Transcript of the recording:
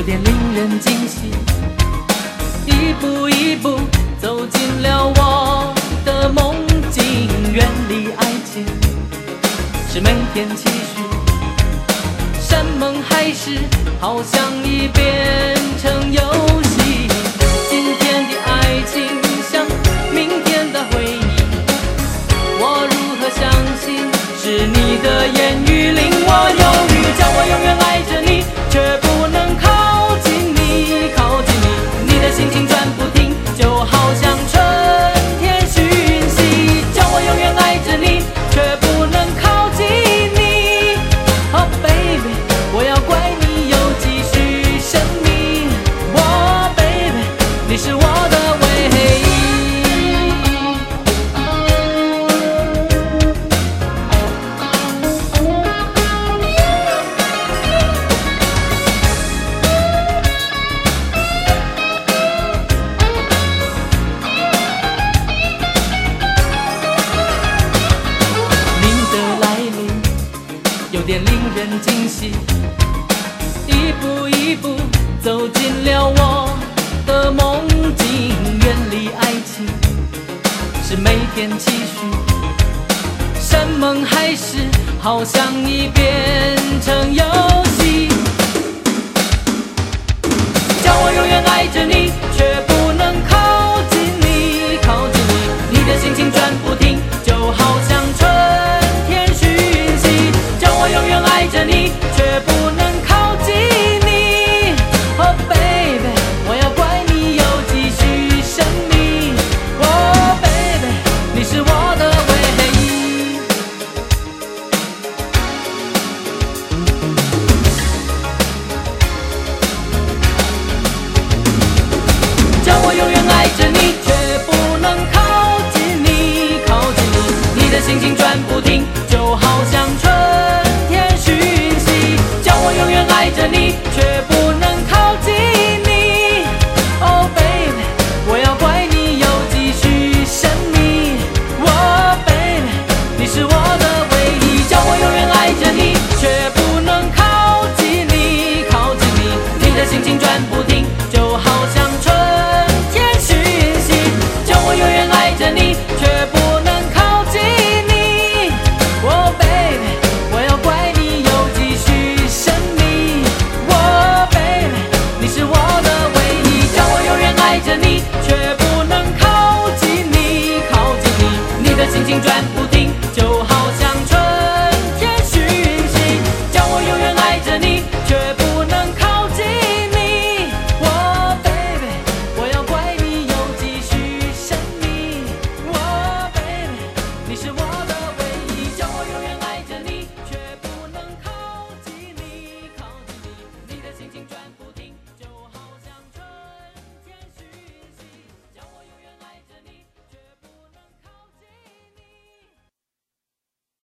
点令人惊喜，一步一步走进了我的梦境，远离爱情是每天期许，山盟海誓好像已变成游戏，今天的爱情像明天的回忆，我如何相信是你的言语令我犹豫，叫我永远爱着你，却不能靠近你，靠近你，你的心情转不停，就好像春天讯息，叫我永远爱着你，却不能靠近你。Oh baby， 我要怪你有几许生命。Oh baby， 你是我的唯一。有点令人惊喜，一步一步走进了我的梦境，远离爱情是每天期许，山盟海誓好像已变成游戏，叫我永远爱着你，却不能靠近你，靠近你，你的心情转不停，就好像春天讯息，叫我永远爱着你，